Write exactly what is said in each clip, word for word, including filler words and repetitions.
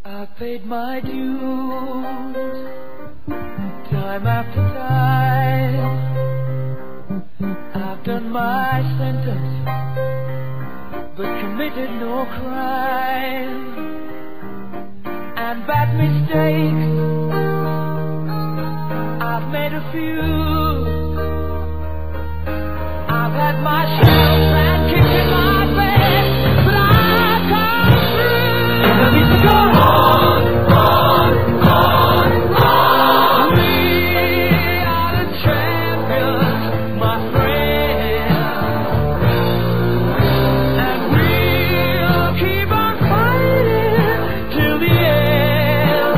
I've paid my dues, time after time. I've done my sentence, but committed no crime. And bad mistakes, I've made a few. I've had my shells and kicked in my bed, but I've come through. I need to go on, on, on, on. We are the champions, my friend, and we'll keep on fighting till the end.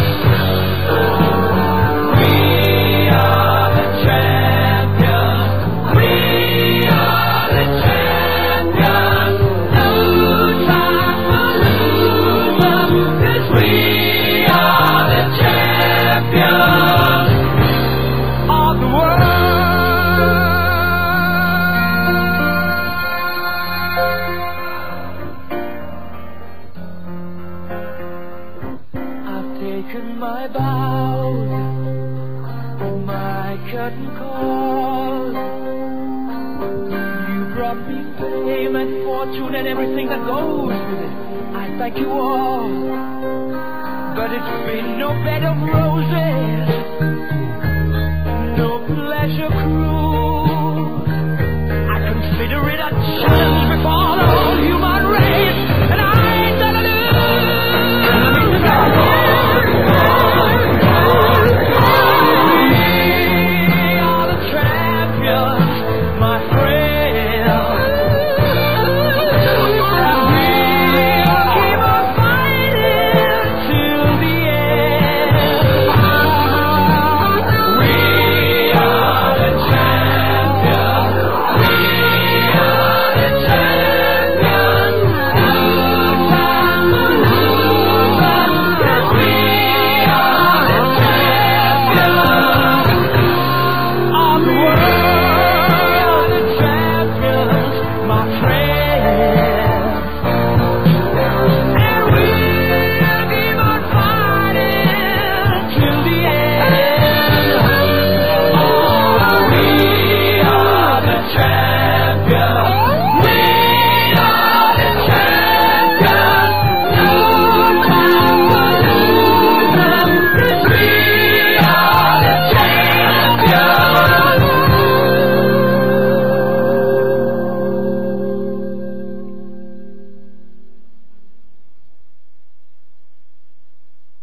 We are the champions. We are the champions. No time for losers, 'cause we are the champions of the world. I've taken my bows, my curtain calls. You brought me fame and fortune and everything that goes with it. I thank you all, but it's been no bed of roses, no pleasure cruise. I consider it a challenge before the